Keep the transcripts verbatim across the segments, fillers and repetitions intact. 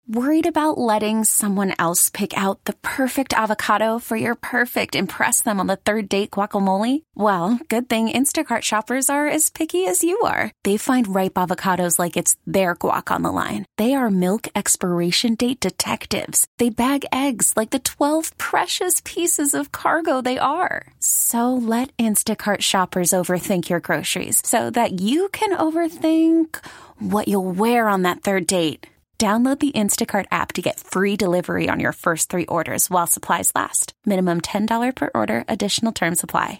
Worried about letting someone else pick out the perfect avocado for your perfect impress them on the third date guacamole? Well, good thing Instacart shoppers are as picky as you are. They find ripe avocados like it's their guac on the line. They are milk expiration date detectives. They bag eggs like the twelve precious pieces of cargo they are. So let Instacart shoppers overthink your groceries so that you can overthink what you'll wear on that third date. Download the Instacart app to get free delivery on your first three orders while supplies last. Minimum ten dollars per order. Additional terms apply.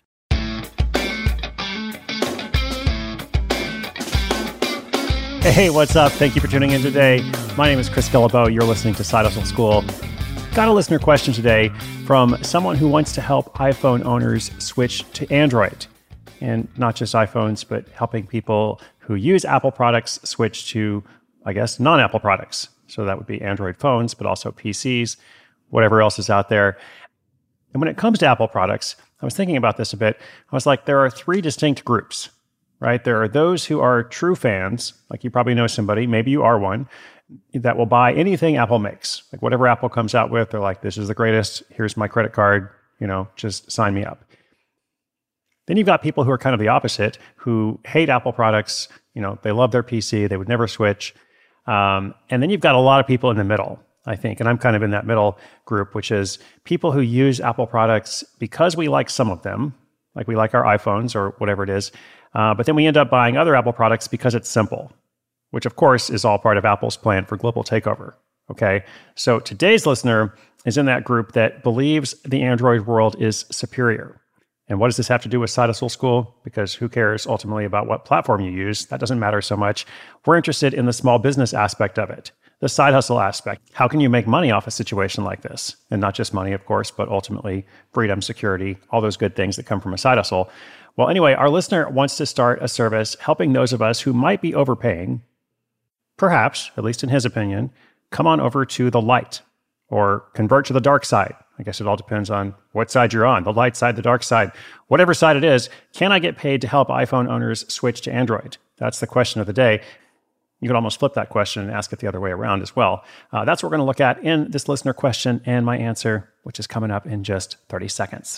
Hey, what's up? Thank you for tuning in today. My name is Chris Guillebeau. You're listening to Side Hustle School. Got a listener question today from someone who wants to help iPhone owners switch to Android. And not just iPhones, but helping people who use Apple products switch to, I guess, non-Apple products. So that would be Android phones, but also P Cs, whatever else is out there. And when it comes to Apple products, I was thinking about this a bit. I was like, there are three distinct groups, right? There are those who are true fans, like you probably know somebody, maybe you are one, that will buy anything Apple makes. Like whatever Apple comes out with, they're like, this is the greatest, here's my credit card, you know, just sign me up. Then you've got people who are kind of the opposite, who hate Apple products, you know, they love their P C, they would never switch. Um, and then you've got a lot of people in the middle, I think, and I'm kind of in that middle group, which is people who use Apple products because we like some of them, like we like our iPhones or whatever it is, uh, but then we end up buying other Apple products because it's simple, which of course is all part of Apple's plan for global takeover, okay? So today's listener is in that group that believes the Android world is superior. And what does this have to do with Side Hustle School? Because who cares ultimately about what platform you use? That doesn't matter so much. We're interested in the small business aspect of it, the side hustle aspect. How can you make money off a situation like this? And not just money, of course, but ultimately freedom, security, all those good things that come from a side hustle. Well, anyway, our listener wants to start a service helping those of us who might be overpaying, perhaps, at least in his opinion, come on over to the light or convert to the dark side. I guess it all depends on what side you're on, the light side, the dark side. Whatever side it is, can I get paid to help iPhone owners switch to Android? That's the question of the day. You could almost flip that question and ask it the other way around as well. Uh, that's what we're going to look at in this listener question and my answer, which is coming up in just thirty seconds.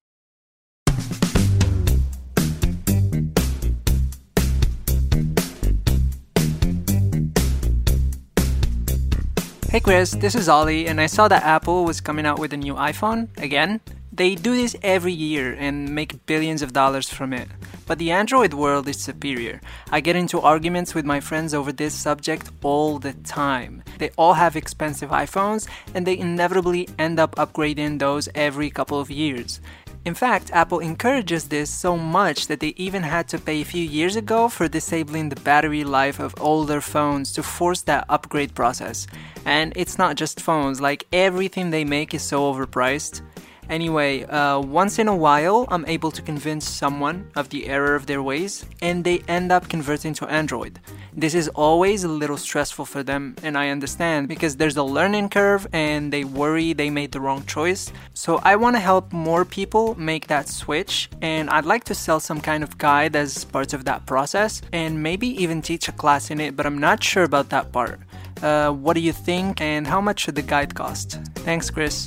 Hey Chris, this is Ollie, and I saw that Apple was coming out with a new iPhone, again. They do this every year and make billions of dollars from it. But the Android world is superior. I get into arguments with my friends over this subject all the time. They all have expensive iPhones, and they inevitably end up upgrading those every couple of years. In fact, Apple encourages this so much that they even had to pay a few years ago for disabling the battery life of older phones to force that upgrade process. And it's not just phones, like everything they make is so overpriced. Anyway, uh, once in a while, I'm able to convince someone of the error of their ways, and they end up converting to Android. This is always a little stressful for them, and I understand, because there's a learning curve, and they worry they made the wrong choice. So I want to help more people make that switch, and I'd like to sell some kind of guide as part of that process, and maybe even teach a class in it, but I'm not sure about that part. Uh, what do you think, and how much should the guide cost? Thanks, Chris.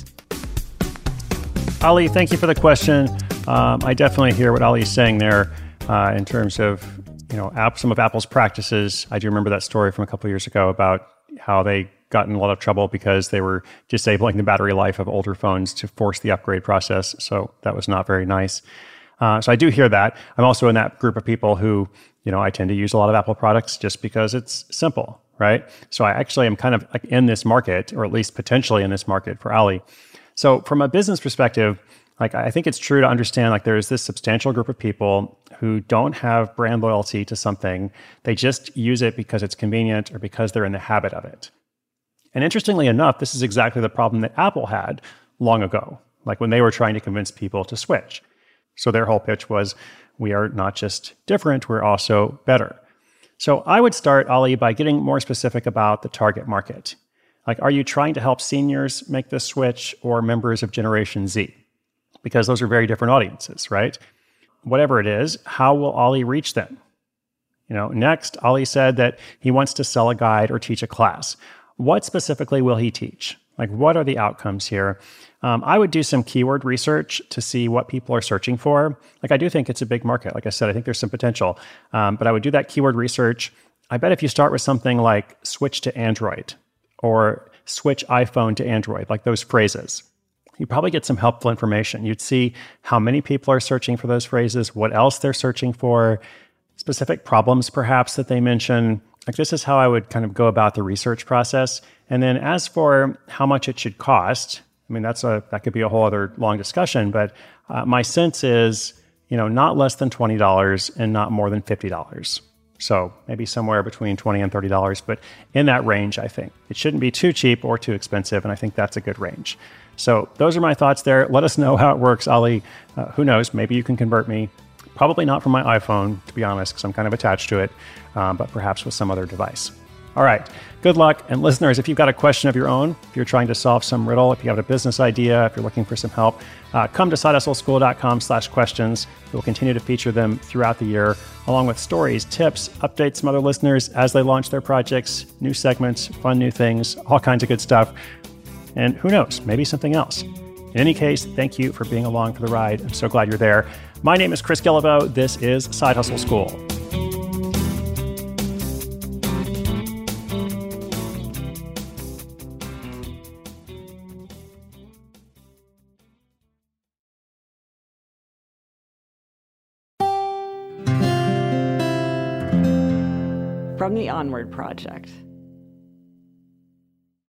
Ali, thank you for the question. Um, I definitely hear what Ali is saying there uh, in terms of, you know, app, some of Apple's practices. I do remember that story from a couple of years ago about how they got in a lot of trouble because they were disabling the battery life of older phones to force the upgrade process. So that was not very nice. Uh, so I do hear that. I'm also in that group of people who, you know, I tend to use a lot of Apple products just because it's simple, right? So I actually am kind of like in this market, or at least potentially in this market for Ali. So from a business perspective, like I think it's true to understand like there's this substantial group of people who don't have brand loyalty to something. They just use it because it's convenient or because they're in the habit of it. And interestingly enough, this is exactly the problem that Apple had long ago, like when they were trying to convince people to switch. So their whole pitch was, we are not just different, we're also better. So I would start, Ali, by getting more specific about the target market. Like, are you trying to help seniors make this switch or members of Generation Z? Because those are very different audiences, right? Whatever it is, how will Ali reach them? You know, next, Ali said that he wants to sell a guide or teach a class. what specifically will he teach? Like, what are the outcomes here? Um, I would do some keyword research to see what people are searching for. Like, I do think it's a big market. Like I said, I think there's some potential. Um, but I would do that keyword research. I bet if you start with something like switch to Android or switch iPhone to Android, like those phrases, you probably get some helpful information. You'd see how many people are searching for those phrases, what else they're searching for, specific problems perhaps that they mention. Like, this is how I would kind of go about the research process. And then as for how much it should cost, I mean, that's a that could be a whole other long discussion, but uh, my sense is, you know, not less than twenty dollars and not more than fifty dollars. So maybe somewhere between twenty dollars and thirty dollars, but in that range, I think. It shouldn't be too cheap or too expensive, and I think that's a good range. So those are my thoughts there. Let us know how it works, Ali. Uh, who knows? Maybe you can convert me. Probably not from my iPhone, to be honest, because I'm kind of attached to it, um, but perhaps with some other device. All right. Good luck. And listeners, if you've got a question of your own, if you're trying to solve some riddle, if you have a business idea, if you're looking for some help, uh, come to sidehustleschool.com slash questions. We'll continue to feature them throughout the year, along with stories, tips, updates from other listeners as they launch their projects, new segments, fun new things, all kinds of good stuff. And who knows, maybe something else. In any case, thank you for being along for the ride. I'm so glad you're there. My name is Chris Guillebeau. This is Side Hustle School. From the Onward Project.